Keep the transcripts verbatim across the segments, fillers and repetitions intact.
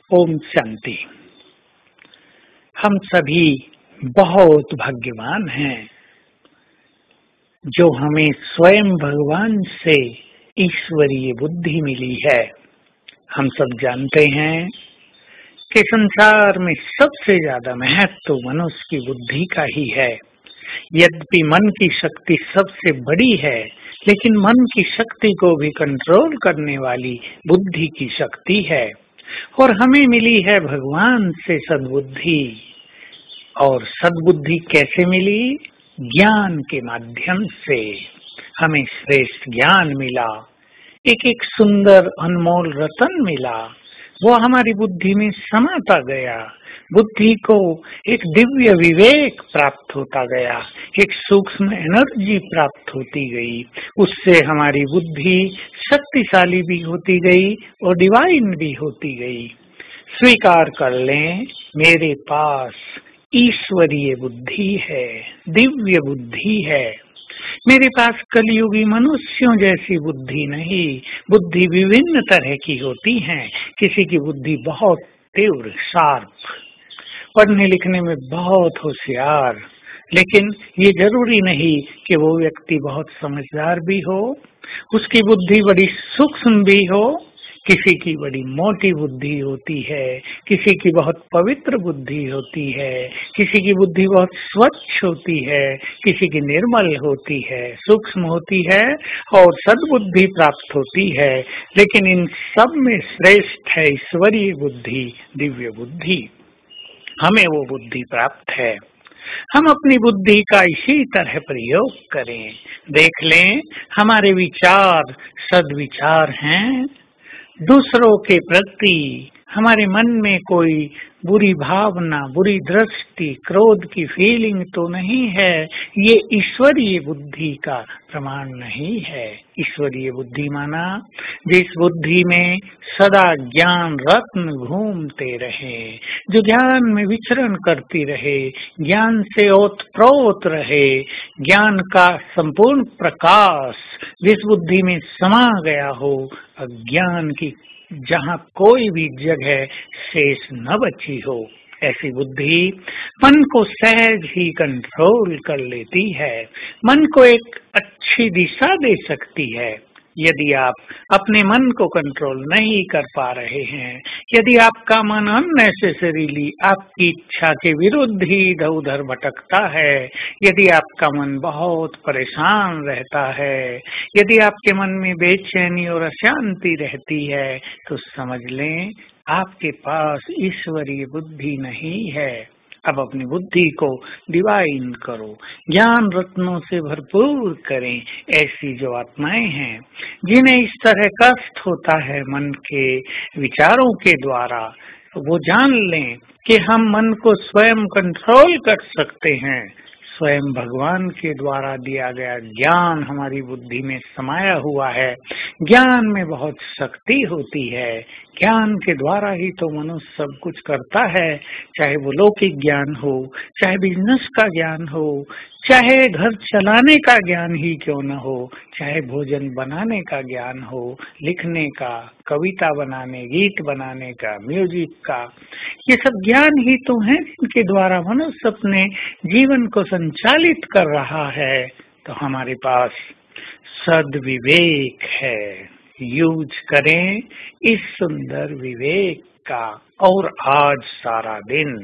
ओम शांति। हम सभी बहुत भाग्यवान हैं जो हमें स्वयं भगवान से ईश्वरीय बुद्धि मिली है। हम सब जानते हैं कि संसार में सबसे ज्यादा महत्व मनुष्य की बुद्धि का ही है। यद्यपि मन की शक्ति सबसे बड़ी है, लेकिन मन की शक्ति को भी कंट्रोल करने वाली बुद्धि की शक्ति है। और हमें मिली है भगवान से सद्बुद्धि। और सद्बुद्धि कैसे मिली? ज्ञान के माध्यम से हमें श्रेष्ठ ज्ञान मिला, एक एक सुंदर अनमोल रतन मिला, वो हमारी बुद्धि में समाता गया। बुद्धि को एक दिव्य विवेक प्राप्त होता गया, एक सूक्ष्म एनर्जी प्राप्त होती गई। उससे हमारी बुद्धि शक्तिशाली भी होती गई और डिवाइन भी होती गई। स्वीकार कर लें, मेरे पास ईश्वरीय बुद्धि है, दिव्य बुद्धि है। मेरे पास कलियुगी मनुष्यों जैसी बुद्धि नहीं। बुद्धि विभिन्न तरह की होती है। किसी की बुद्धि बहुत तीव्र, शार्प, पढ़ने लिखने में बहुत होशियार, लेकिन ये जरूरी नहीं कि वो व्यक्ति बहुत समझदार भी हो। उसकी बुद्धि बड़ी सूक्ष्म भी हो। किसी की बड़ी मोटी बुद्धि होती है, किसी की बहुत पवित्र बुद्धि होती है, किसी की बुद्धि बहुत स्वच्छ होती है, किसी की निर्मल होती है, सूक्ष्म होती है और सद्बुद्धि प्राप्त होती है। लेकिन इन सब में श्रेष्ठ है ईश्वरीय बुद्धि, दिव्य बुद्धि। हमें वो बुद्धि प्राप्त है। हम अपनी बुद्धि का इसी तरह प्रयोग करें। देख लें, हमारे विचार सद्विचार हैं। दूसरों के प्रति हमारे मन में कोई बुरी भावना, बुरी दृष्टि, क्रोध की फीलिंग तो नहीं है। ये ईश्वरीय बुद्धि का प्रमाण नहीं है। ईश्वरीय बुद्धि माना जिस बुद्धि में सदा ज्ञान रत्न घूमते रहे, जो ज्ञान में विचरण करती रहे, ज्ञान से ओतप्रोत रहे, ज्ञान का संपूर्ण प्रकाश जिस बुद्धि में समा गया हो, अज्ञान की जहाँ कोई भी जगह शेष न बची हो, ऐसी बुद्धि मन को सहज ही कंट्रोल कर लेती है, मन को एक अच्छी दिशा दे सकती है। यदि आप अपने मन को कंट्रोल नहीं कर पा रहे हैं, यदि आपका मन अननेसेसरीली आपकी इच्छा के विरुद्ध ही इधर उधर भटकता है, यदि आपका मन बहुत परेशान रहता है, यदि आपके मन में बेचैनी और अशांति रहती है, तो समझ लें आपके पास ईश्वरीय बुद्धि नहीं है। अब अपनी बुद्धि को डिवाइन करो, ज्ञान रत्नों से भरपूर करें। ऐसी जो आत्माएं हैं जिन्हें इस तरह कष्ट होता है मन के विचारों के द्वारा, वो जान लें कि हम मन को स्वयं कंट्रोल कर सकते हैं। स्वयं भगवान के द्वारा दिया गया ज्ञान हमारी बुद्धि में समाया हुआ है। ज्ञान में बहुत शक्ति होती है। ज्ञान के द्वारा ही तो मनुष्य सब कुछ करता है, चाहे वो लौकिक ज्ञान हो, चाहे बिजनेस का ज्ञान हो, चाहे घर चलाने का ज्ञान ही क्यों न हो, चाहे भोजन बनाने का ज्ञान हो, लिखने का, कविता बनाने, गीत बनाने का, म्यूजिक का, ये सब ज्ञान ही तो है जिनके द्वारा मनुष्य अपने जीवन को संचालित कर रहा है। तो हमारे पास सद्विवेक है, यूज करें इस सुंदर विवेक का। और आज सारा दिन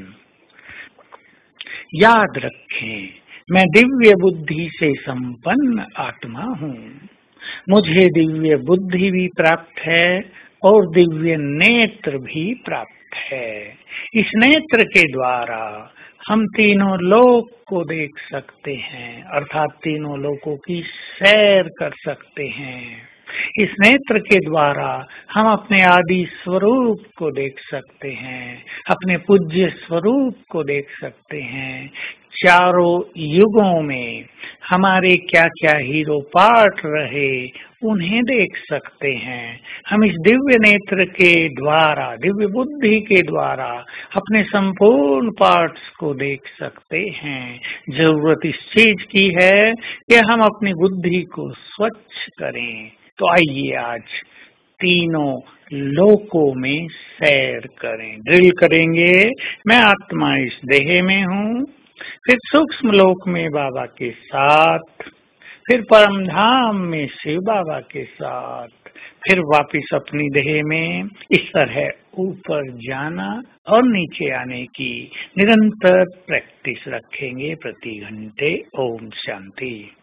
याद रखें, मैं दिव्य बुद्धि से संपन्न आत्मा हूँ। मुझे दिव्य बुद्धि भी प्राप्त है और दिव्य नेत्र भी प्राप्त है। इस नेत्र के द्वारा हम तीनों लोक को देख सकते हैं, अर्थात तीनों लोकों की सैर कर सकते हैं। इस नेत्र के द्वारा हम अपने आदि स्वरूप को देख सकते हैं, अपने पूज्य स्वरूप को देख सकते हैं। चारों युगों में हमारे क्या क्या हीरो पार्ट रहे, उन्हें देख सकते हैं। हम इस दिव्य नेत्र के द्वारा, दिव्य बुद्धि के द्वारा अपने संपूर्ण पार्ट्स को देख सकते हैं। जरूरत इस चीज की है कि हम अपनी बुद्धि को स्वच्छ करें। तो आइए आज तीनों लोकों में सैर करें। ड्रिल करेंगे, मैं आत्मा इस देह में हूँ, फिर सूक्ष्म लोक में बाबा के साथ, फिर परम धाम में शिव बाबा के साथ, फिर वापिस अपनी देह में। इस तरह ऊपर जाना और नीचे आने की निरंतर प्रैक्टिस रखेंगे प्रति घंटे। ओम शांति।